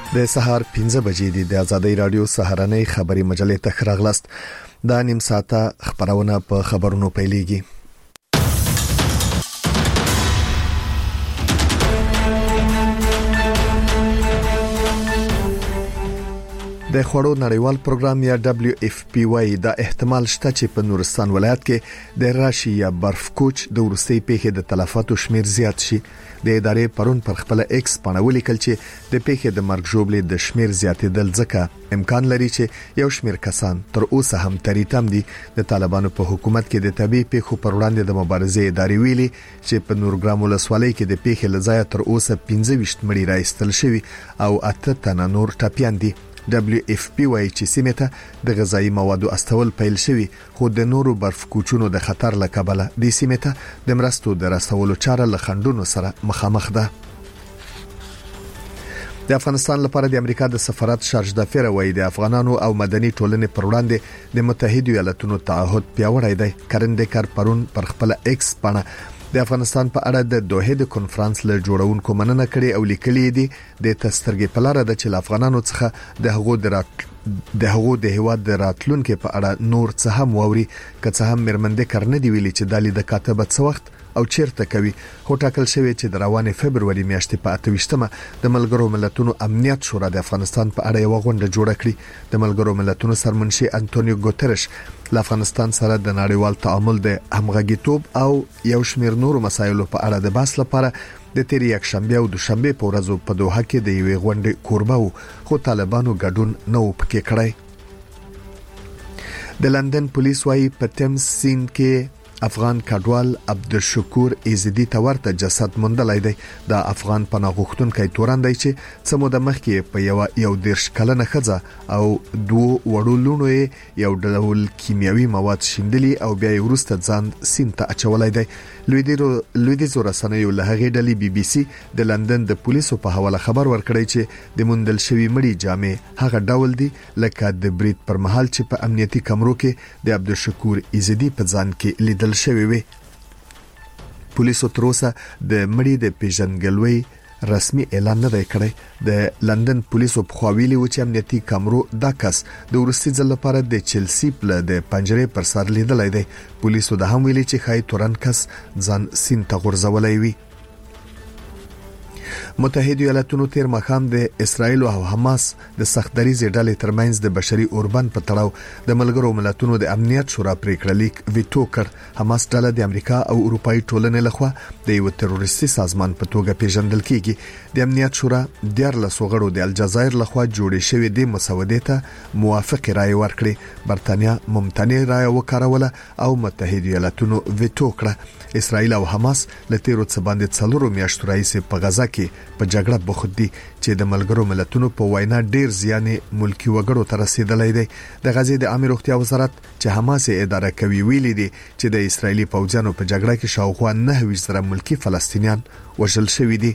د سهار 15 بجې د آزادۍ رادیو سهارنۍ خبري مجلې ته راغلاست. دا نیم ساعته خبرونه په خبرونو پیلېږي. د خوړو نړیوال پروګرام یا WFP دا احتمال شته چې په نورستان ولایت کې د راشي یا برف کوچ د ورستي پیښې د تلفاتو شمیر زیات شي. د ادارې پرون پر خپل ایکس باندې ولیکل چې د پیښې د مرګ ژوبلې د شمیر زیاتېدل ځکه امکان لري چې یو شمیر کسان تر اوسه هم تریتم دي. د طالبانو په حکومت کې د طبي پیښو پر وړاندې د مبارزې ادارې ویلي چې په نورګرام ولسوالۍ کې د پیښې لځای تر اوسه 15 مړي راایستل شوی او 8 تنه نور ټپيان دي. WFP وايي چې سیمه ته د غذایی موادو استول پیل شوی، خو د نورو برف کوچونو د خطر له کبله د سیمه ته د مرستو د رسولو چاره له خندونو سره مخامخ ده. د افغانستان لپاره د امریکا د سفارت شارج دافیر وايي د افغانانو او مدني ټولنې پر وړاندې د متحده ایالاتونو تعهد پیاوړی دی. کرندکر پرون پر خپل ایکس باندې د افغانستان په اړه د دوحه د کنفرانس له جوړونکو مننه کړې او لیکلي دي د تسترګې په لار د چل افغانانو څخه د هغو د هیواد د راتلونکو په اړه نور څه هم ووري، که څه هم مرمنده کرنه دی ویلي چې دالي د کاتبه څه وخت او چیرته کوي. هو ټاکل شوی چې د روانې فبرवरी میاشتې په 28مه د ملګرو ملتونو امنیت شورا د افغانستان په اړه یو غونډه جوړه کړي. د ملګرو ملتونو سرمنشي انټونیو ګوتریش له افغانستان سره د نړیوال تعامل د همغږیتوب او یو شمېر نورو مسایلو په اړه د بحث لپاره د تیر یک شنبه او دوشنبه په ورځو په دوحه کې د یوې غونډې کوربه وو، خو طالبانو ګډون نه و پکې کړی. د لندن پولیس وايي په تیمز سیند کې افغان کډوال عبدالشکور ایزدی تورته جسد موندلای دی. د افغان پناه غوښتونکو توراندای چې سمو د مخ کې په یو دیرش کلنه خزه او دوه وړولونو یو ډول کیمیاوي مواد شیندلي او بیا ورسته ځان سینته اچولای دی. لویدیځ رسنیو له هغې ډلې BBC د لندن د پولیسو په حواله خبر ورکړی چې د موندل شوی مړي جامې هغه ډول دي لکه د برید پر مهال چې په امنیتي کمرو کې د عبدالشکور ایزدی په ځان کې لیدل شوی وي. پولیسو تر اوسه د مړي د پیژنګلوي رسمي اعلان نه دی کړی. د لندن پولیسو په خواویلي و چې امنیتي کمرو دا کس د ورستي ځل لپاره د چلسی پله د پنجرې پر سر لیدلای دی. پولیسو د هم ویلي چې خای تورن کس ځان سین ته غورځولای وي. متحده ایالاتونو تیر مخام د اسرایل او حماس د سختدریزې ډلې ترمنځ د بشري اوربند په تړاو د ملګرو ملتونو د امنیت شورا پریکړه لیک ویټو کړ. حماس ډله د امریکا او اروپאי ټولنې لخوا د یو تروریستي سازمان په توګه پیژندل کیږي. د امنیت شورا 14 غړو د الجزایر لخوا جوړې شوې د مسودې ته موافق رائے ورکړي. برتانیا ممتنع رائے وکړه او متحده ایالاتونو ویټو کړه. اسرایل او حماس له تیرو څه باندې 4 میاشتو راځي په غزا کې په جګړه بوخت دي چې د ملګرو ملتونو په وینا ډیر زیان ملکی وګړو ته رسیدلای دی. د غزې د عامه روغتیا وزارت چې حماس اداره کوي ویلي دي چې د اسرایلی پوځیانو په جګړه کې شاوخوا 9 ملکی فلسطینیان وژل شوی دي.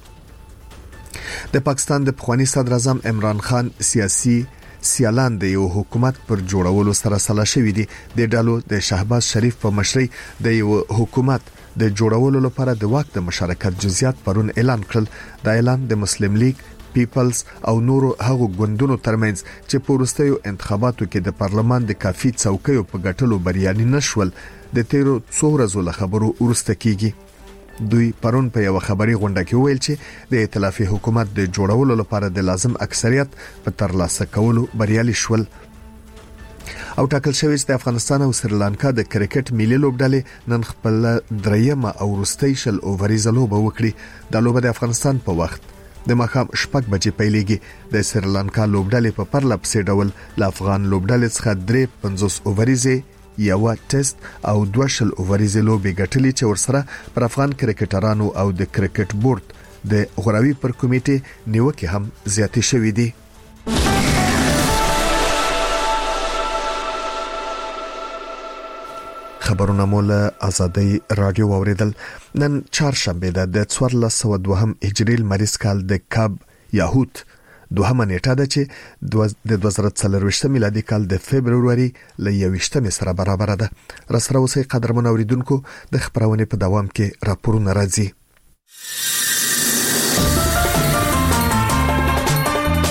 د پاکستان د پخوانی صدر اعظم عمران خان سیاسي سیالان د یو حکومت پر جوړولو سره سلا شوی دي. د ډالو د شهباز شریف په مشرۍ د یو حکومت د جوړولو لپاره د واک د مشارکت جزئیات پرون اعلان کړل. دا اعلان د مسلم لیگ، پیپلز او نورو هغو ګوندونو ترمنځ چې په وروستیو انتخاباتو کې د پارلمان د کافي څوکیو په ګټلو بریالي نشول د تیرو څو ورځو له خبرو ورسته کیږي. دوی پرون په یو خبري غونډه کې ویل چې د ائتلافي حکومت د جوړولو لپاره د لازم اکثریت په ترلاسه کولو بریالي شول. او ټاکل شوی چې د افغانستان او سریلانکا د کرکټ ملي لوبډلې نن خپل دریمه او وروستۍ شل اووريزه لوبه وکړي. د لوبه د افغانستان په وخت د مخام 6 بجې پیلېږي. د سریلانکا لوبډلې په پرله پسې ډول ل افغان لوبډلې څخه 53 اووريزه یو ټیسټ او 2 اووريزه لوبې ګټلې چې ورسره پر افغان کرکټرانو او د کرکټ بورډ د غوراوي پر کمیټې نیوکه هم زیاتې شوې دي. خبرونه مولا آزادۍ رادیو اوریدل. نن چهارشنبه ده د 1402 هجری لمریز کال د کاب یاهوت دوهمه نیټه ده چې د 2023 میلادي کال د فبرवरी ل 21 سره برابر ده. رسره اوسې قدرمن اوریدونکو د خبرونه په دوام کې راپورونه راځي.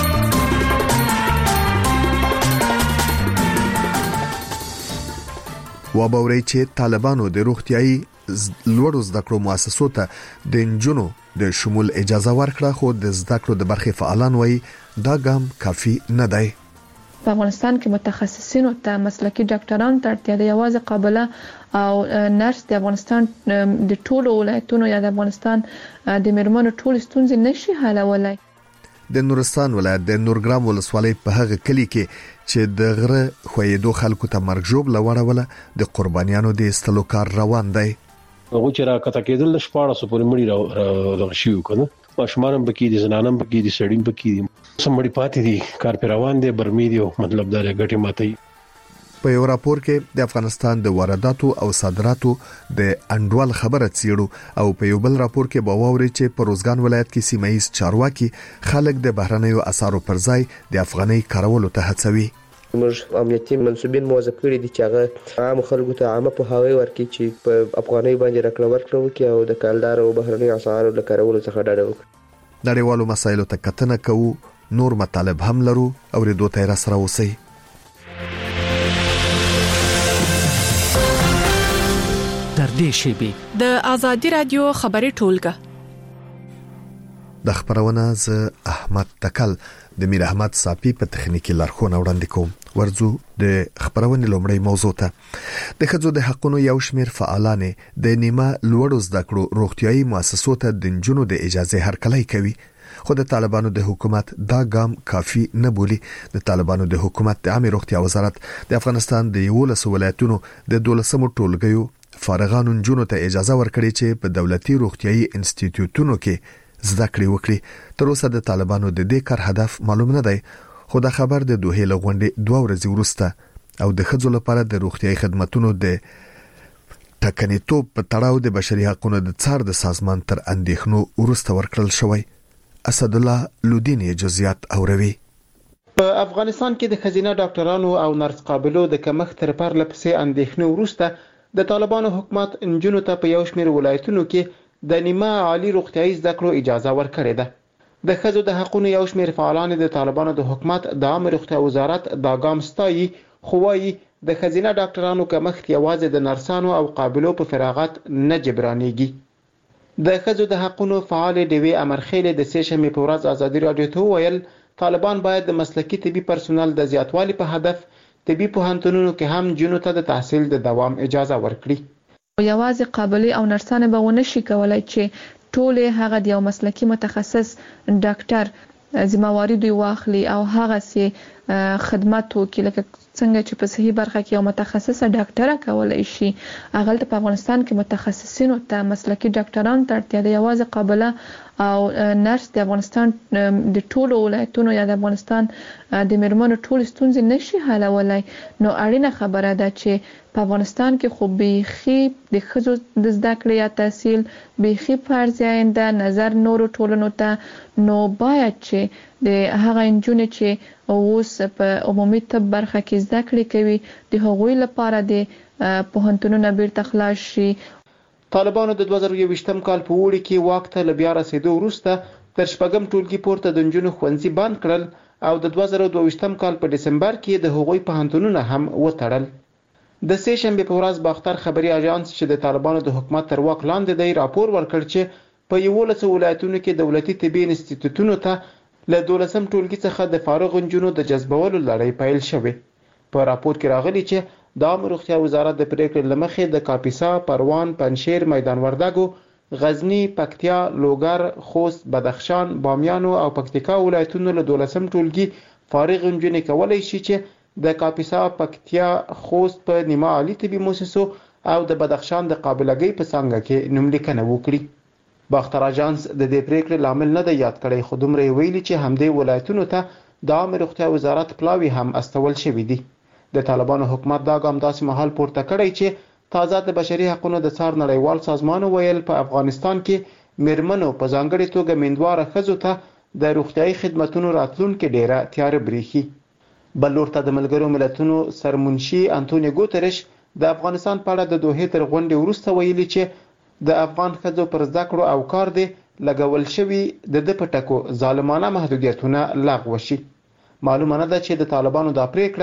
وبوري چې طالبانو د روغتيایي لوړو زده کړو مؤسسو ته د انجونو د شمول اجازه ورکړه، خو د زده کړو د برخې فعالان وایي دا ګام کافي نه دی. په افغانستان کې متخصصینو ته مسلکي ډاکټرانو ته اړتیا ده. یوازې قابله او نرس د افغانستان د ټولو ولایتونو یا د افغانستان د میرمنو ټول ستونزې نشي حلولای. د نورستان ولایت د نورګرام ولسوالۍ په هغه کلی کې چې د غره خویدو خلکو ته مرګ جوړ لوړوله د قربانیانو د استلو کار روان دی. هغه چې را کته کېدل شپاړه پورې مړی را شيو کنه، ماشومان بکې دي، زنانم بکې دي، سړیم بکې دي، سمړي پاتې دي، کار پر روان دي، برمي دي، مطلب دا غټي ماتي. په یو راپور کې د افغانستان د وارداتو او صادراتو د انډول خبره څیړو او په یو بل راپور کې باوري چې په روزګان ولایت کې سیمایي چارواکي خلک د بهرنیو اسعارو پر ځای د افغاني کارولو ته هڅوي. موږ امنیتي منسوبین موظف کړي دي چې هغه عام خلکو ته عامه په هغه ورکړي چې په افغاني باندې راکړه ورکړه وکړي او د کالدار او بهرنیو اسعارو د کارولو څخه ډډه وکړي. نړیوالو مسایلو ته کتنه کوو، نور مطالب هم لرو او ردو ته را سره اوسئ. د آزادی رادیو خبري ټولګه د خبرونه ز احمد تکل د میر احمد صافي په تخنیکی لارښوونه وړاندې کوم. ورځو د خبرونه لومړی موضوع ته. د ښځو د حقوقو یو شمېر فعالان د نیمه لوړو زده کړو روغتيایي مؤسسو ته د انجونو د اجازه هرکلی کوي، خو د طالبانو د حکومت دا ګام کافي نه بولي. د طالبانو د حکومت د عامه روغتیا وزارت د افغانستان د 11 ولایتونو د 12 ټولګیو فارغانو انجونو ته اجازه ورکړي چې په دولتي روغتيایي انسټیټیوټونو کې زده کړې وکړي. تر اوسه د طالبانو د دې کار هدف معلوم نه دی، خو دا خبر د دوه لغونډې 2 ورځې وروسته او د ښځو لپاره د روغتيایي خدماتو د ټکنیتوب په تړاو د بشري حقوقو د څار د سازمان تر اندېښنو وروسته ورکړل شوی. اسد الله لودینی جزئیات اوروي. په افغانستان کې د خزینه ډاکټرانو او نرس قابلو د کمښت تر پرله پسې اندېښنې وروسته د طالبانو حکومت انجونو ته په یو شمېر ولایتونو کې د نیمه عالی روغتیايي زده کړو اجازه ورکړې ده. د ښځو د حقوقو یو شمېر فعالان د طالبانو د حکومت د عامه روغتیا وزارت دا ګام ستایي، خو وايي د خزینه ډاکټرانو کمښت یوازې د نرسانو او قابلو په فراغت نه جبرانېږي. د ښځو د حقوقو فعال ډیوی امرخیل د سېشنبې په ورځ ازادي رادیو ته ویل طالبان باید د مسلکي طبي پرسونل د زیاتوالي په هدف طبي پوهنتونونو کې هم جنو ته د تحصیل د دوام اجازه ورکړي. یوازې قابلي او نرسانه به ونه شي کولای چې ټول هغه د یو مسلکي متخصص ډاکټر ذمہواری دوی واخلي او هغه سي خدمات وکړي لکه څنګه چې په صحیح برخه کې یو متخصصه ډاکټره کولای شي. هغه په افغانستان کې متخصصینو ته مسلکي ډاکټرانو ته اړتیا ده. یوازې قابله او نرس د افغانستان د ټولو ولایتونو یا د افغانستان د میرمنو ټول ستونزې نشي حلولای. نو اړینه خبره ده چې په افغانستان کې خو بيخي د ښځو د زده کړې یا تحصیل بيخي فرض آینده نظر نورو ټولنو ته، نو باید چې د هغه انجونې چې اوس په عمومي طب برخه کې زده کړې کوي د هغوی لپاره د پوهنتونونو بیرته خلاص شي. طالبانو د 2020 کال په وړي کې واک ته بیا رسیدو وروسته تر شپږم ټولګي پورته د انجونو ښوونځي بند کړل او د 2022 کال په دسمبر کې د هغوی پوهنتونونه هم وتړل. د سېشنبې په ورځ باختر خبري اژانس چې د طالبانو د حکومت تر واک لاندې دی راپور ورکړ چې په 11 ولایتونو کې دولتي طبي انسټیټیوټونو ته له 12 ټولګي څخه د فارغ انجونو د جذبولو لړۍ پیل شوه. په راپور کې راغلي چې د عامه روغتیا وزارت د پریکړې لمخې د کاپیسا، پروان، پنشیر، میدان وردګو، غزنی، پکتیا، لوګر، خوست، بدخشان، بامیانو او پکتیکا ولایتونو له 12 ټولګي فارغ انجونې کولای شي چې د کاپیسا، پکتیا، خوست په نیمه عالی طبي مؤسسو او د بدخشان د قابلګۍ په څنګه کې نوملیکنه وکړي. باختر اژانس د دې پریکړې لامل نه دی یاد کړی، خو دومره ویلي چې همدې ولایتونو ته د عامه روغتیا وزارت پلاوی هم استول شوی دی. د طالبانو حکومت دا ګام داسې مهال پورته کړی چې تازه د بشري حقوقو د څار نړیوال سازمان ویل په افغانستان کې میرمنو په ځانګړي توګه مندواره ښځو ته د روغتیايي خدماتو راتلونکو ډیره تیار بریښي. بل لورته د ملګرو ملتونو سرمنشي انټونیو ګوتریش د افغانستان په اړه د دوحې تر غونډې وروسته ویلي چې د افغان ښځو پر زده کړو او کار دی لګول شوي د پټکو ظالمانه محدودیتونه لغوه شي. معلومه نه ده چې د طالبانو دا پریکړه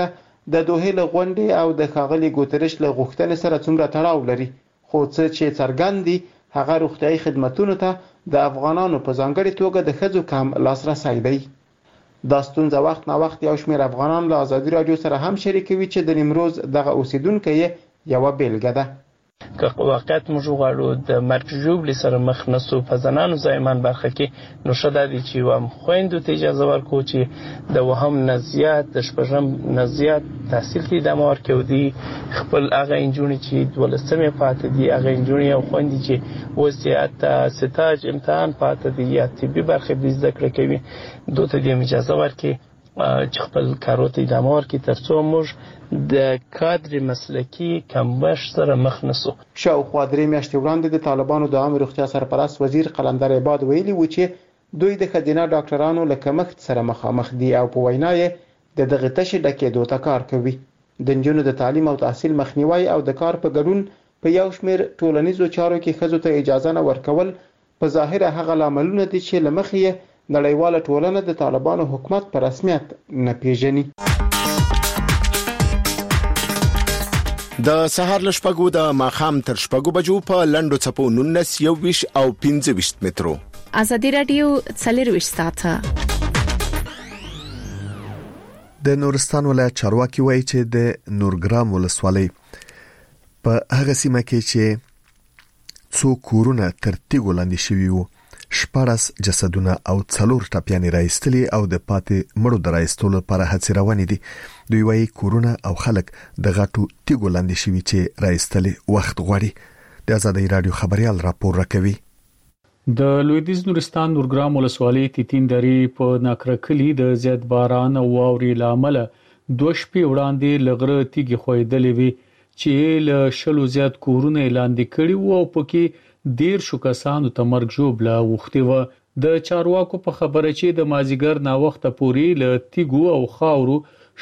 د دوحې له غونډې او د ښاغلي ګوتریش له غوښتنې سره څومره تړاو لري، خو څه چې څرګند دي هغه روغتیايي خدمتونو ته د افغانانو په ځانګړې توګه د ښځو کم لاسرسی دی. دا ستونزه وخت نا وخت یو شمېر افغانان له ازادي راډیو سره هم شریکوي چې د نیمروز دغه اوسیدونکی یې یوه بیلګه ده. که واقعیت موږ غواړو د مرګ ژوبلې سره مخ نسو په زنانو زایمان برخه کې، نو ښه دا دی چې یوه خویندو ته اجازه ورکړو چې د وهم نه زیات د شپږم نه زیات تحصیل ته ادامه ورکړي او دوی خپل هغه نجونې چې 12مې پاتې دي، هغه نجونې او خویندې چې اوس یې حتی ستاج امتحان پاتې دي یا طبي برخې دې زده کړه کوي، دوی ته دې اجازه ورکړي چې خپل کارو ته ادامه ورکړي تر څو موږ د کادر مسلکي کمبښت سره مخ نسو. شاوخوا 3 میاشتې وړاندې د طالبانو د عامه روغتیا سرپرست وزیر قلندر عباد ویلي و چې دوی د ښځینه ډاکټرانو له کمښت سره مخامخ دي او په وینا یې د دغه تشې ډکېدو ته کار کوي. د نجونو د تعلیم او تحصیل مخنیوي او د کار په ګډون په یو شمېر ټولنیزو چارو کې ښځو ته اجازه نه ورکول په ظاهره هغه لاملونه دي چې له مخې یې نړیواله ټولنه د طالبانو حکومت په رسمیت نه پیژني. د سهار له شپږو د ماښام تر شپږو بجو په لنډو څپو 19 21 او 25 مترو. ازادي رادیو 24 ساعته. د نورستان ولایت چارواکي وایي چې د نورګرام ولسوالۍ په هغه سیمه کې چې څو کورونه تر تیږو لاندې شوي وو، 14 جسدونه او 4 ټاپیانې راایستلي او د پاتې مړو د راایستلو لپاره هڅې روانې دي. دوی وایي کورونه او خلک د غټو تیږو لاندې شوي چې راایستلي وخت غواړي. د آزادۍ رادیو خبريال راپور راکوي. د لویدیځ نورستان نورګرام ولسوالۍ تیتین درې په ناکرکلی د زیات باران او واورې لامل 2 شپې وړاندې لغره تیږي خویدلې وي چې له شلو زیات کورونه لاندې کړي وو او پکې 10 کسانو ته مرګ ژوبله وختي و. د چارواکو په خبره چې د مازیګر نا وخت پورې له تیګو او خاورو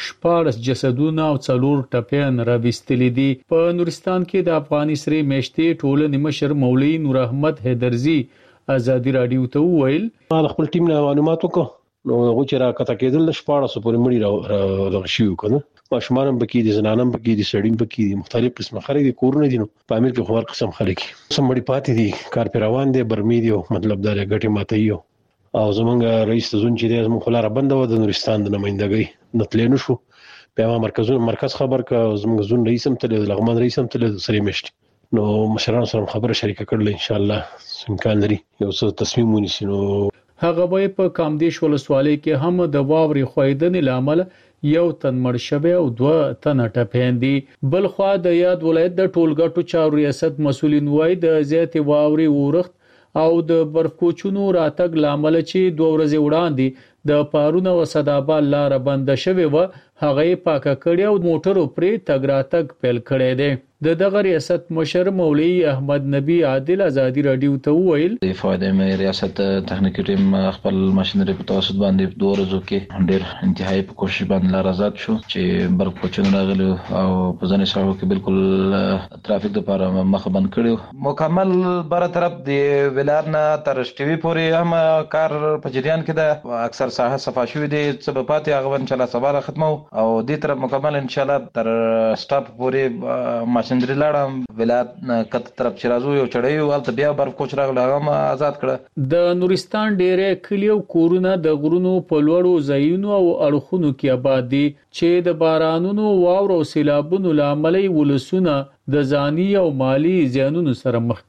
14 جسدونه او 4 ټپيان راوستل دي. په نورستان کې د افغاني سری میشتې ټولنې مشر مولوی نور احمد حیدرزی آزادي رادیو ته وویل ما خپل ټیم له معلومات وکړو نو غوچ را کته کېدل 14 پورې مړي راغشيو کنه ماشومان بکی دي زنانم بکی دي سړیم بکی دي مختلف قسمه خلک دي کورونه دي نو په امیر کې خبر قسم خلک سم مړي پاتې دي کار پیروان دي برمی دي مطلب دا غټي ماتایو او زمونږ رئیس زون چې د زموږ خلاره بند و د نورستان د نمائندګۍ نتلې نشو په مرکز خبر کا زموږ زون رئیس هم تل لغمان رئیس هم تل سری مشت نو مشران سره خبره شریکه کړل ان شاء الله امکان لري یو څه تصمیم ونیسي. نو هغه به په کامدیش ولسوالۍ کې هم د واوري خویدنې لامل یو تن مړ شوی او 2 تن ټپیان دي. بل خو د یاد ولایت د ټولګټو چارو ریاست مسولین وای د زیات واوري ورخت او د برفکوچونو راتګ لامل چې 2 ورځې وړاندې د پارونه و صدابال لار بند شوی و هغه پاکه کړی او موټرو پرې تګ راتګ پیل کړی دی. د دغه ریاست مشر مولوی احمد نبی عادل آزادي رادیو ته وویل د فائدې مې ریاست تخنیکی ټیم خپل ماشينري په توسط باندې 2 ورځو کې ډېر انتهایی په کوشش باندې لار آزاد شو چې برق کوچونه راغلي او په ځنې ساحو کې بالکل ترافیک لپاره مخ بند کړو. مکمل بر طرف د ولارنا تر شټوي پورې هم کار په جریان کې ده. اکثر ساحه صفا شوې دي څه په پاتې هغه ان شاء الله سبا ختمو او دې طرف مکمل ان شاء الله تر سټاپ پورې ماشينري لاړم ولایت کته طرف چې راځو یو چړې ولته بیا برف کوچ راغله هغه آزاد کړه. د نورستان ډېرې کلیو کورونه د غرونو په لوړو ځایونو او اړخونو کې آباد دي چې د بارانونو واورو سیلابونو لامل ولسونه د ځاني او مالی زیانونو سره مخ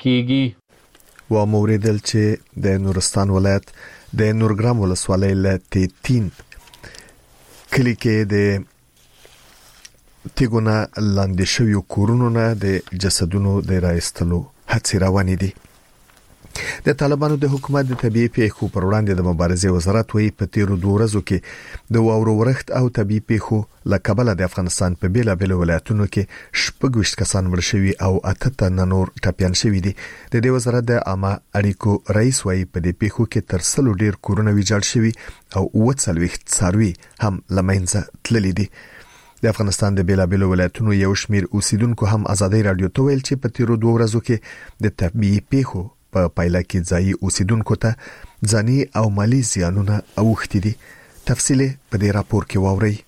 کیږي. و موریدل چې د نورستان ولایت د نورګرام ولسوالۍ له تیتین کلی کې د تیګونه لاندې شویو کورونو نه د جسدونو د راایستلو هڅې روانې دي. د طالبانو د حکومت د طبيعي پیښو پر وړاندې د مبارزې وزارت وایي په تیرو 2 ورځو کې د واورو ورښت او طبيعي پیښو له کبله د افغانستان په بیلابېلو ولایتونو کې 26 کسان مړ شوي او 8 تن نور ټپيان شوي دي. د دې وزارت د عامه اړیکو رئیس وایي په دې پیښو کې تر 100 ډیر کورونه ویجاړ شوي او 40 څاروي هم لمنځه تللي دي. د افغانستان د بیلابېلو ولایتونو یو شمیر اوسیدونکو هم آزادۍ رادیو ته ویل چې په تیرو 2 ورځو کې د طبيعي پیښو په پایله کې ځایي اوسیدونکو ته ځاني او مالی زیانونه اوښتي دي. تفصیل په دې راپور کې واورئ.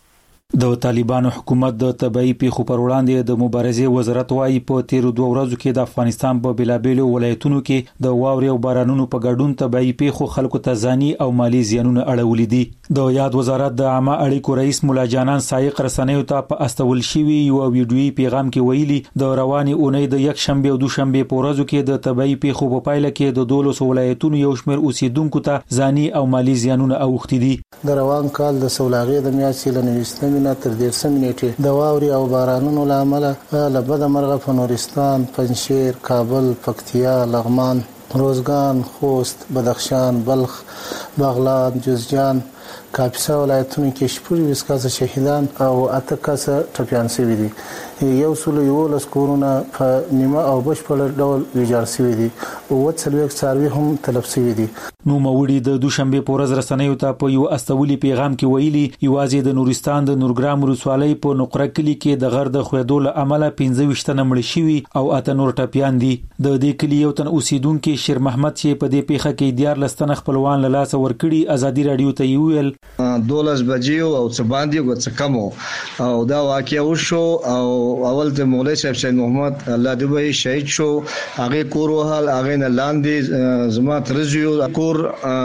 د طالبانو حکومت د طبيعي پیښو پر وړاندې د مبارزې وزارت وايي په تیرو 2 ورځو کې د افغانستان په بلابلو ولایتونو کې د واورې او بارانونو په ګډون طبيعي پیښو خلکو ته ځاني او مالی زیانونه اړولې دي. د یاد وزارت د عامه اړیکو رئیس مولا جانان سایق رسنیو ته په استول شوی یو ویډیويي پیغام کې ویلي د رواني اونۍ د یک شنبه او دوشنبه په ورځو کې د طبيعي پیښو په پایله کې د 12 ولایتونو یو شمېر اوسیدونکو ته ځاني او مالی زیانونه اوښتي دي. د روان کال د سولاغې د میاشتې ل 19 تر 13 نیټې د واوري او بارانونو لامل له بده مرغه په نورستان، پنجشیر، کابل، پکتیا، لغمان، روزګان، خوست، بدخشان، بلخ، بغلان، جوزجان، کاپیسا ولایتونو کې شپږ کسه شهیدان او 8 کسه ټپیان شوي دي. یو سل یو لس کورونه په نیمه او بشپړ ډول ویجاړ شوي دي او 40 څاروي هم تلف شوي دي. نو موړي د دوشنبه په ورځ رسنیو ته په یو استولي پیغام کې ویلي یوازې د نورستان د نورګرام ولسوالۍ په نقره کلی کې د غر د خویدو له امله 15 تنه مړ شوي او 8 نور ټپیان دي. د دې کلی یو تن اوسیدونکو شیر محمد چې په دې پیښه کې 14 تنه خپلوان له لاس ورکړي ازادي رادیو ته ویل 12 بجې او څه باندې غوڅ کمو او دا واقعیا وشو او اول د مولوی صاحب شهید محمد الله دې وي شهید شو. هغه کور وهال هغه نه لاندې زما ترزیو کور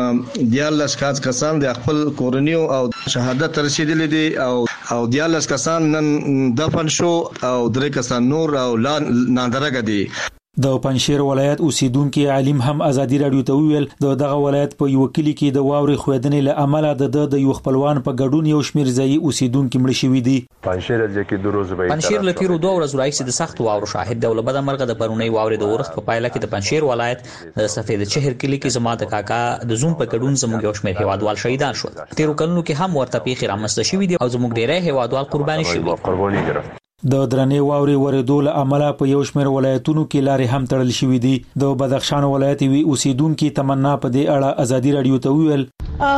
14 کسان د خپل کورنیو او شهادت رسیدلې دي او 14 کسان نن دفن شو او 3 کسان نور او ناندرګه دي. د پنجشیر ولایت اوسیدونکو علیم هم ازادي رادیو ته ویل دغه ولایت په یو کلی کې د واوري خویدنې له امله د یو خپلوان په ګډون یو شمیر ځای اوسیدونکو مړ شوي دي. پنجشیر له تیرو 2 ورځې راځي د سخت واورو شاهد دی. ولبد مرغه د پرونی واوري د ورخت په پایله کې د پنجشیر ولایت د سفید چهر کلی کې زما د کاکا د زوم په ګډون زموږ یو شمیر هیوادوال شهیدان شول. تیرو کلونو کې هم ورته پیښې رامنځته شوې دي او زموږ ډیری هیوادوال قرباني شوي. د درنې واوري ورېدو له امله په یو شمېر ولایتونو کې لارې هم تړل شوې دي. د بدخشان ولایت وی اوسیدونکو تمنا په دې اړه ازادي رادیو ته ویل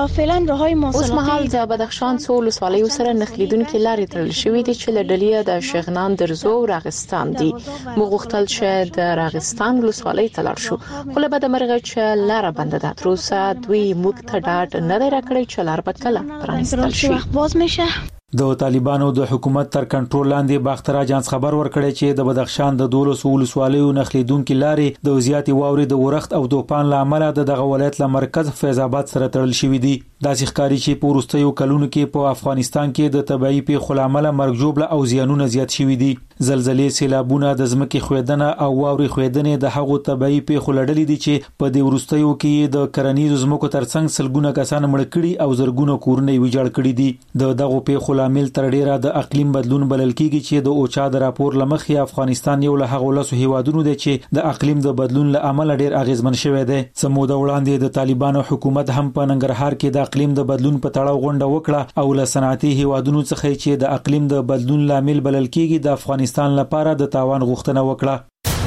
اوس مهال د بدخشان څو ولسوالیو سره نښلیدونکو لارې تړل شوې دي چې له ډلې د شغنان درزو راغستان دي. موږ غوښتل چې د راغستان ولسوالۍ ته لاړ شو خو له بده مرغه چې لار بنده ده. تر اوسه دوی موږ ته ډاډ نه دی راکړی چې لار به کله پرانیستل شي. د طالبانو د حکومت تر کنټرول لاندې باختر اجانس خبر ورکړی چې د بدخشان د 12 ولسوالیو نښلیدونکو لارې د زیاتې واوري د ورښت او توپان لامل د دغه ولایت له مرکز فیض آباد سره تړل شوې دي. داسې ښکاري چې په وروستیو کلونو کې په افغانستان کې د طبيعي پیښو لامل مرګ ژوبله او زیانونه زیات شوي دي. زلزلې، سیلابونه، د ځمکې خویدنه او واوري خویدنې د هغو طبيعي پیښو لړلې دي چې په دې وروستیو کې د کرنیزو ځمکو ترڅنګ سلګونه کسان مړ کړي او زرګونه کورونه ویجاړ کړي دي. دغه پیښو لامل تر ډیره د اقلیم بدلون بلل کیږي چې د اوچا د راپور لمخې افغانستان یو له هغو لاسو هیوادونو دی چې د اقلیم د بدلون له امله ډیر اغیزمن شوی دی. سموده وړاندې د طالبانو حکومت هم په ننګرهار کې د اقلیم د بدلون په تړاو غونډه وکړه او له صنعتي هیوادونو څخه چې د اقلیم د بدلون لامل بلل کیږي د افغانستان لپاره د تاوان غوښتنه وکړه.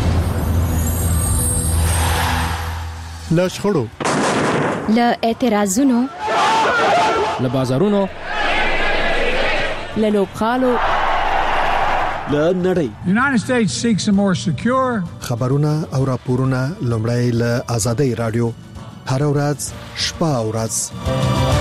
لشخړو، له اعتراضونو، له بازارونو، له لوبغالو، له نړۍ. United States seeks a more secure. خبرونه او راپورونه لومړی له آزادۍ رادیو هر ورځ شپه او ورځ.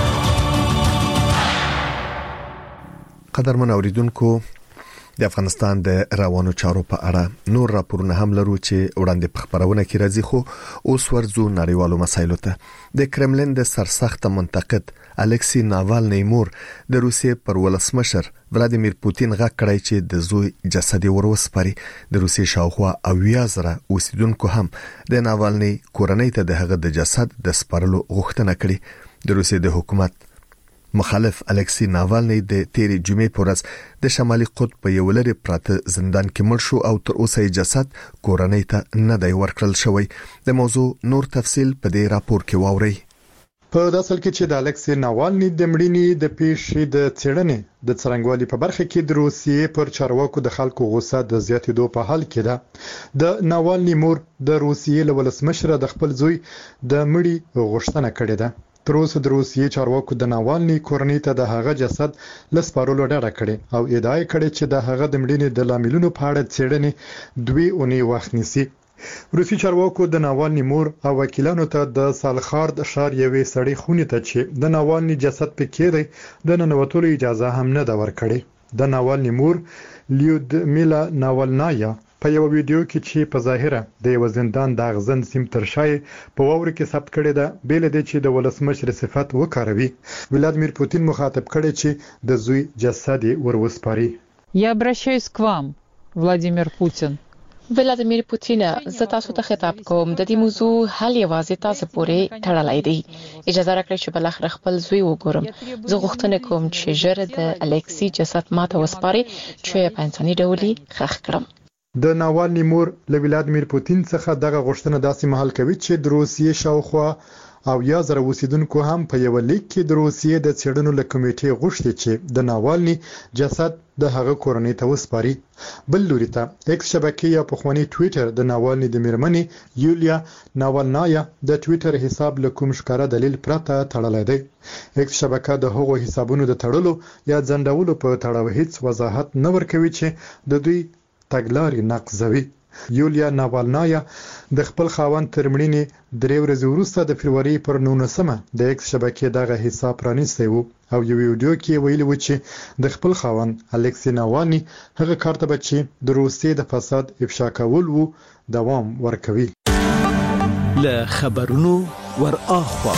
قدرمن اوریدونکو، د افغانستان د روانو چارو په اړه نور راپورونه هم لرو چې وړاندې په خبرونه کې راځي، خو اوس ورځو نړیوالو مسایلو ته. د کرملین د سرسخت منتقد الکسی ناوالنی مور د روسیې پر ولسمشر ولادیمیر پوتین غږ کړی چې د زوی جسد وروسپاري. د روسیې شاوخوا 80,000 اوسیدونکو هم د ناوالنی کورنۍ ته د هغه د جسد د سپارلو غوښتنه کړې. د روسیې د حکومت مخالف الکسی ناوالنی د تیری جمعې په ورځ د شمالي قطب په یو لري پراته زندان کې مړ شو او تر اوسه یې جسد کورنۍ ته نه دی ورکړل شوی. د موضوع نور تفصیل په دې راپور کې واورئ. په داسل کې چې د الکسی ناوالنی د مړینې د پیښې د څېړنې د څرنګوالي په برخه کې د روسیې پر چارواکو د خلکو غوسه د زیاتېدو په حال کې ده. د ناوالنی مور د روسیې له ولسمشر د خپل زوی د مړی غوښتنه کړې ده. تر اوسه د روسیې چارواکو د ناوالنی کورنۍ ته د هغه جسد لسپارلو ډاډه کړي او ادعا کړې چې د هغه د مړینې د لاملونو په اړه څېړنې 2 اونۍ وخت نیسي. روسي چارواکو د ناوالنی مور او وکیلانو ته د سالخارد ښار یوې سړې خونې ته چې د ناوالنی جسد پکې دی د ننوتلو اجازه هم نه ده ورکړې. د ناوالني مور لیودمیلا ناوالنایا په یو ویډیو کې چې په ظاهره د یو زندان د اغزن سیم تر شای په واوري کې ثبت کړی ده بیل د چې د ولسمشر صفات وکاروي ولادمیر پوتین مخاطب کړي چې د زوی جسد وروسپاري. Я обращаюсь к вам, Владимир Путин. ولادمیر پوتین زه تاسو ته خطاب کوم. د دې موضوع حل یوازې تاسو پورې تړلی دی. اجازه راکړئ چې بل اخر خپل زوی وګورم. زه غوښتنه کوم چې ژر د الکسی جسد ماته وسپاري چې په انساني ډول ښخ کړم. د ناوالني مور له ولادمیر پوتین څخه دغه غوښتنه داسې مهال کوي چې د روسیې شاوخوا او یا زره اوسیدونکو هم په یو لیک کې د روسیې د څېړنو له کمیټې غوښتي چې د ناوالني جسد د هغه کورنۍ ته وسپاري. بل لوري ته ایکس شبکې یا پخوانی ټویټر د ناوالني د میرمنې یولیا ناوالنایا د ټویټر حساب له کوم ښکاره دلیل پرته تړلی دی. ایکس شبکه د هغو حسابونو د تړلو یا ځنډولو په تړاو هیڅ وضاحت نه ورکوي چې د دوی تګلارې نقضوي. یولیا ناوالنایا د خپل خاوند تر مړینې 3 ورځې وروسته د فبروري پر 19مه د ایکس شبکې دغه حساب پرانیستی وو او یو ویډیو کې ویلي و چې د خپل خاوند الکسی ناوالني هغه کار ته چې د روسیې د فساد افشا کول وو دوام ورکوي. له خبرونو ورآخوا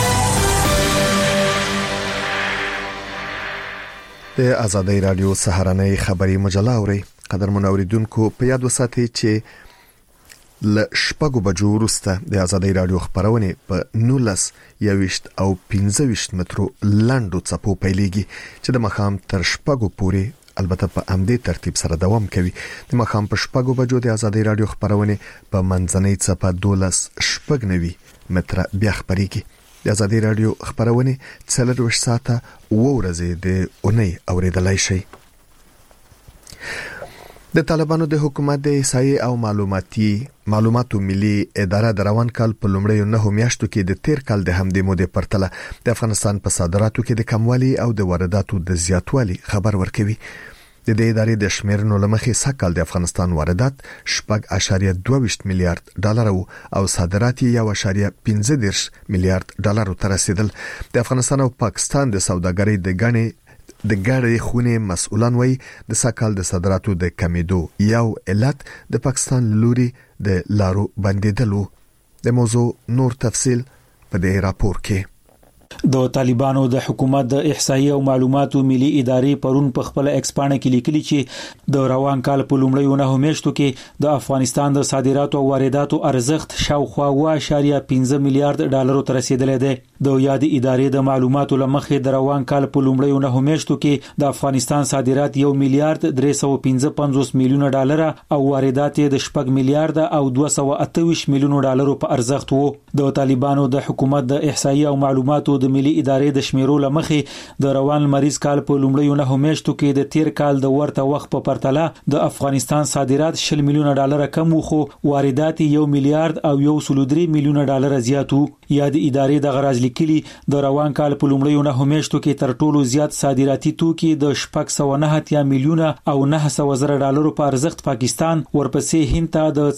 د آزادۍ رادیو سهارنۍ خبری مجله اوري. قدرمن اوریدونکو په یاد وساتئ چې ل شپږو بجو وروسته د آزادۍ رادیو خبرونه په 19 21 او 15 مترو لاندو څپو پیلېږي چې د مخام تر شپږو پورې البته په امدې ترتیب سره دوام کوي. د مخام په شپږو بجو د آزادۍ رادیو خبرونه په منځنۍ څپه 12 متره بیا خبريږي. د آزادۍ رادیو خبرونه 24 ساعته ورځې د اونۍ اوریدلای شي. د طالبانو د حکومت د احصایې او معلوماتو ملي اداره د روان کال په لومړیو 9 میاشتو کې د تیر کال د همدې مودې پرتله د افغانستان په صادراتو کې د کموالي او د وارداتو د زیاتوالي خبر ورکوي. د دې ادارې د شمیرنو لمخې سږکال د افغانستان واردات 4.22 میلیارډ ډالر او صادرات 1.15 میلیارډ ډالر ته رسیدل. د افغانستان او پاکستان د سوداګرۍ د ګاډي خونه مسؤلان وای د ساکال د صادراتو د کمیدو یو علت د پاکستان لوري د لارو بندیدلو. د موضوع نور تفصيل په دې راپور کې. د طالبانو د حکومت د احصایې او معلوماتو ملي ادارې پرون په خپل ایکسپانه کې لیکلي چې د روان کال په لومړیو 9 میاشتو کې د افغانستان د صادراتو او وارداتو ارزښت شاوخوا 1.15 میلیارډ ډالر ته رسیدلی دی. د یاد ادارې د معلوماتو لمخې د روان کال په لومړیو 9 میاشتو کې د افغانستان صادرات 1 میلیارډ 355 میلیونه ډالر او واردات د 4 میلیارډ او 228 میلیونه ډالر په ارزښت وو. د طالبانو د حکومت د احصایې او معلوماتو د ملي ادارې د شمیرو لمخې د روان مریض کال په لومړیو 9 میاشتو کې د تیر کال د ورته وخت په پرتله د افغانستان صادرات 20 میلیونه ډالر کم وو خو واردات 1 میلیارډ او 1.3 میلیونه ډالر زیات وو. یاد ادارې د غراز لیکلي د روان کال په لومړیو 9 میاشتو کې تر ټولو زیات صادراتي توکي د 409 میلیونه او 900 زره ډالر په ارزښت پاکستان، ورپسې هند ته د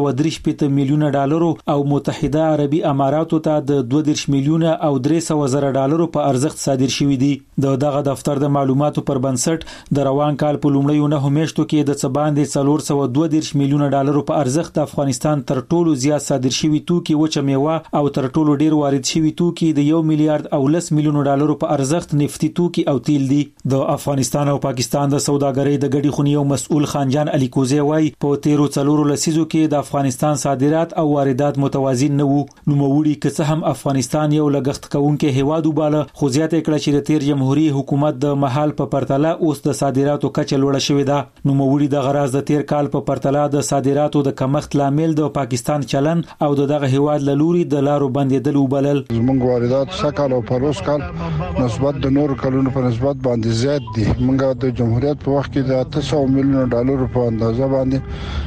433 میلیونه ډالر او متحده عربي اماراتو ته د 22 میلیونه او 300 زره ډالر په ارزښت صادر شوي دي. دغه دفتر د معلوماتو پر بنسټ د روان کال په لومړیو 9 میاشتو کې د څباندې 432 میلیونه ډالر په ارزښت د افغانستان تر ټولو زیات صادر شوي توکي وچه میوه او تر ټولو ډیر وارد شوي توکي د 1 میلیارډ او 10 میلیونه ډالر په ارزښت نفتی توکي او تیل دي. د افغانستان او پاکستان د سوداګرۍ د ګډي خونی او مسؤل خانجان علي کوزي وای په 13 لسیزو کې د افغانستان صادرات او واردات متوازن نه وو. نوموړي که څه هم افغانستان یو لګښت کوونکې هیواد وباله خو زیاته کړه چې د تیر جمهوریت حکومت د محل په پرتله اوس د صادراتو کچه لوړه شوې ده. نوموړي د غراز د تیر کال په پرتله د صادراتو د کمښت لامل د پاکستان چلن او دغه هیواد لوري د لارو بندیدل وبلل. زموږ واردات سکهال او پروس کال نسبت د نور کلونو په نسبت باندې زیات دي. موږ د جمهوریت په وخت کې د 800 میلیون ډالر په اندازه باندې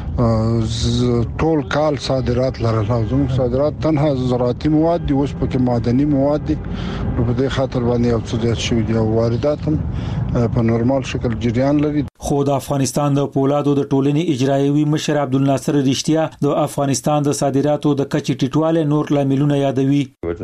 ټول کال صادرات لرل. زموږ صادرات تنها زراعتي مواد دي، اوس پکې معدني مواد دي په دې خاطر باندې او څه زیات شوی دي او واردات هم په نورمال شکل جریان لري. خو د افغانستان د پولادو د ټولنې اجرایوي مشر عبدالناصر رښتیا د افغانستان د صادراتو د کچې ټیټواله نور لاملونه یادوي.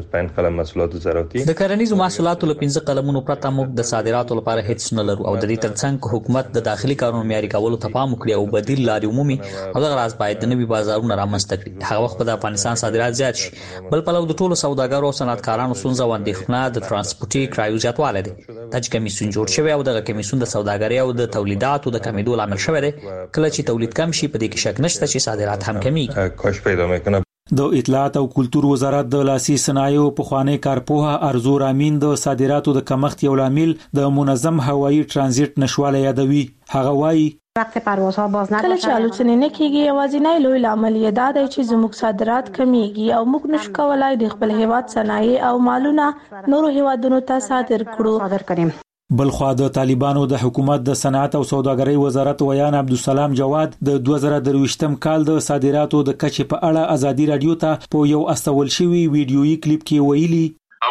د کرنیزو محصولاتو له 15 قلمونو پرته موږ د صادراتو لپاره هیڅ نه لرو او د دې ترڅنګ حکومت د داخلي کارونو معیاري کولو ته پام وکړي او بدیل لارې عمومي او د غراض باید د نوي بازارونو رامنځته کړي. هغه وخت د افغانستان صادرات زیات شي. بل پلو د ټولو سوداګرو او صنعتکارانو ستونزه و اندېښنه د ترانسپورتي کرایو زیاتوالی دی. دا چې کمیسیون جوړ شوی او دغه کمیسیون د سوداګرۍ او د تولیداتو د کمیدو لامل شوی دی. کله چې تولید کم شي په دې کې شک نشته چې صادرات هم کمیږي. د اطلاعات او کلتور وزارت د لاسي صنایعو پخوانی کارپوه ارزو رامین د صادراتو د کمښت یو لامل د منظم هوایي ترانزیت نشواله یادوي. هغه وایي کله چې الوتنې نه کیږي یوازینی لوی لامل یې دا دی چې زموږ صادرات کمیږي او موږ نشو کولای د خپل هیواد صنایع او مالونه نورو هیوادونو ته صادر کړو. بلخوا د طالبانو د حکومت د صنعت او سوداګرۍ وزارت ویان عبدالسلام جواد د 2023م کال د صادراتو د کچې په اړه ازادي رادیو ته په یو استول شوی ویډیویي کلیپ کې ویلي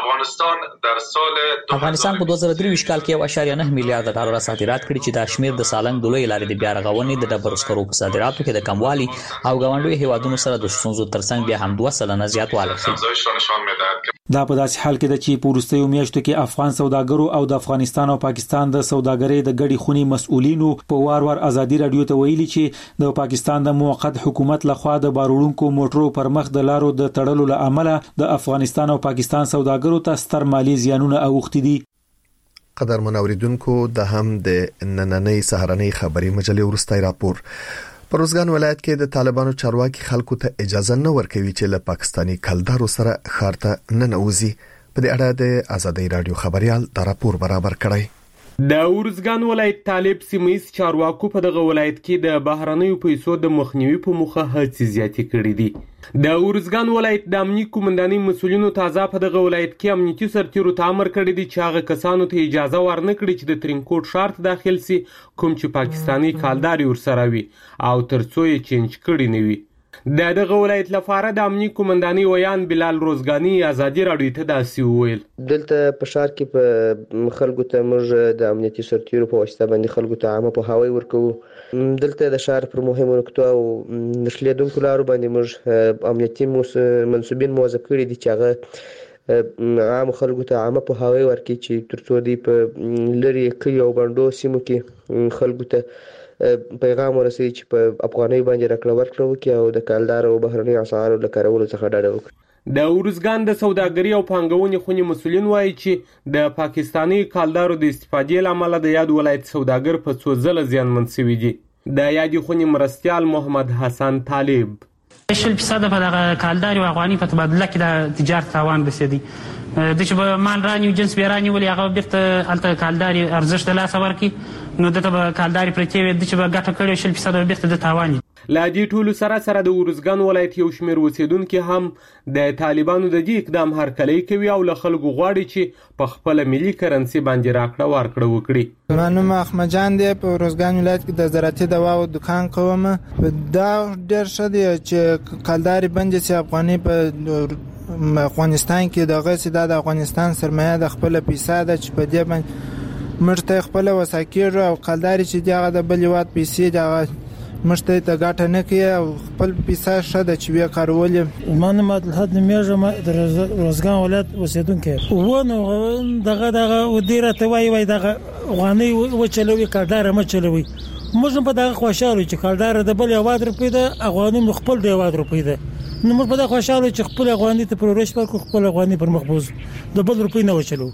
افغانستان په 2023 کال کې 1.9 میلیارډ ډالر صادرات کړي چې دا شمیر د سالنګ د لوی لارې د بیا رغونې د ډبرو سکرو په صادراتو کې د کموالي او ګاونډي هیوادونو سره د ستونزو ترڅنګ بیا هم 2% زیاتوالی ښيي. دا په داسې حال کې د چې په وروستیو میاشتو کې افغان سوداګرو او د افغانستان او پاکستان د سوداګرۍ د ګډي خونی مسؤلینو په وار ازادي رادیو ته ویلي چې د پاکستان د موقت حکومت لخوا د باروړونکو موټرو پر مخ د لارو د تړلو له امله د افغانستان او پاکستان سوداګرو ته ستر مالی زیانونه اوښتي دي. قدر منوریدونکو د هم د نننۍ سهارنۍ خبري مجلې ورستای راپور. په روزګان ولایت کې د طالبانو چارواکي خلکو ته اجازه نه ورکوي چې له پاکستانی کلدارو سره ښار ته ننوځي. په دې اړه د ازادي رادیو خبريال دا راپور برابر کړی. د ورزګان ولایت طالب سیمایي چارواکو په دغه ولایت کې د بهرنیو پیسو د مخنیوي په موخه هڅې زیاتې کړې دي. د ورزګان ولایت د امنیت قومندانۍ مسولینو تازه په دغه ولایت کې امنیتي سرتیرو ته امر کړی دی چې هغه کسانو ته اجازه ورنه کړي چې د ترینکوټ ښار ته داخل سي کوم چې پاکستانی کالداري ورسره وي او ترڅو یې چینج کړي نه وي. د دغه ولایت لپاره د امنیت قومندانۍ ویان بلال روزګانی ازادي رادیو ته داسې وویل. دلته په ښار کې په خلکو ته موږ د امنیتي سرتیرو په واسطه باندې خلکو ته عامه پوهاوی ورکوو. دلته د ښار پر مهمو نقطو او نښلېدونکو لارو باندې موږ امنیتي منصوبین موظف کړي دي چې هغه عام خلکو ته عامه پوهاوی ورکړي چې ترڅو دوی په لري کلیو او بانډو سیمو کې خلکو ته پیغام ورسوي چې په افغانۍ باندې راکړه ورکړه وکړي او د کالدار او بهرنۍ اسعارو له کارولو څخه ډډه وکړي. د ورزګان د سوداګرۍ او پانګونې خونې مسولین وایي چې د پاکستانی کالدارو د استفادې لامل د یاد ولایت سوداګر په څو ځله زیانمن شوي دي. د یادې خونې مرستیال محمد حسن طالب 20% په دغه کالداري او افغاني په تبادله کې د تجارت تاوان رسیدي. د چې به مال رانیو جنس به رانیو ولې هغه بیرته الته کالداري ارزښت له لاسه ورکړي نو دته به کالداري پرې وي د چې به ګټه کړي 20% بیرته د تاوان. لا دې ټولو سره د ورزګان ولایت یو شمېر اوسیدونکو هم د طالبانو د دې اقدام هرکلی کوي او له خلکو غواړي چې په خپل ملي کرنسي باندې راکړه ورکړه وکړي. منم احمد جان دی په ورزګان ولایت کې د زراعتي دواو دکان کوم. دا ډېر ښه دی چې کالداري بند سي افغاني په افغانستان کې دغه سیده د افغانستان سرمایه د خپل پیسې د چې په دې باندې مرته خپل وساکیر او کالداري چې دغه د بلیوات پیسې دغه مشته ته ګټه نه کوي او خپل پیسې شته چې وی کارول. من مدلحت میژه د روزګان ولایت اوسیدونکو ونه دغه ودیره ته وای دغه غانی و چلوي کالدار ما چلوي موږ په دغه خوشاله چې کالدار د بل 1 روپۍ ده افغاني مخبل د 1 روپۍ ده نو موږ په دغه خوشاله چې خپل افغاني ته پرورش ورکو خپل افغاني پر مخبوز د بل روپۍ نه وچلو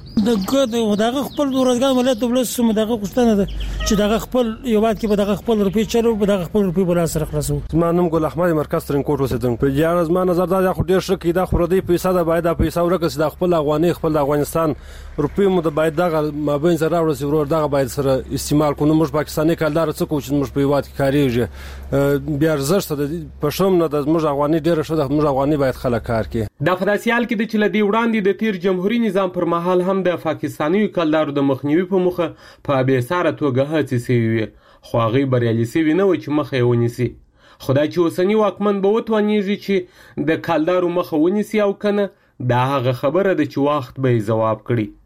دغه خپل روزګان ولایت دولت سم دغه خوشتنه ده چې دغه خپل یو وخت کې په دغه خپل روپۍ چلو په دغه خپل روپۍ بل سره خلاصو. زمانم ګل احمد مرکز ترینکوټ اوسیدم په جار زما نظر دا خو ډیر شکی دا خو ردی پیسې دا باید پیسې ورکړي د خپل افغاني خپل افغانستان روپۍ مو د باید دغه مابین سره ورسې ورور دغه باید سره استعمال کړو. موږ پاکستاني کالدار څه کوو چې موږ په یوات کې کاریږي بیا ارزښت د پښوم نه د موږ افغاني ډیر شو د موږ افغاني باید خلک کار کوي. د فداسیال کې د چلدي وړاندې د تیر جمهوریت نظام پر مهال هم د پاکستاني کالدارو د مخنیوي په مخه په بیساره توګه هڅې شوې خو هغه بریالي شوي نه و چې مخه یې ونیسي. خدای چې اوسنی واکمن به وتوانیږي چې د کالدارو مخه ونیسي او کنه دا هغه خبره ده چې وخت به یې ځواب کړي.